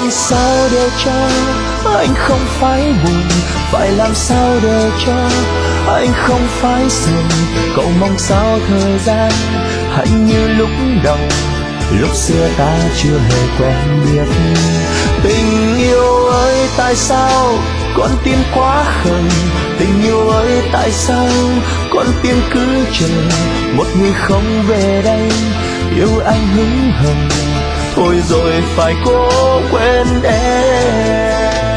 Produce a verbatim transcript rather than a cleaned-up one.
tại sao để cho anh không phải buồn, phải làm sao để cho anh không phải sầu. Cậu mong sao thời gian hãy như lúc đầu, lúc xưa ta chưa hề quen biết. Tình yêu ơi tại sao con tim quá khờ, tình yêu ơi tại sao con tim cứ chờ một người không về đây yêu anh hững hờ. Thôi rồi phải cố quên em.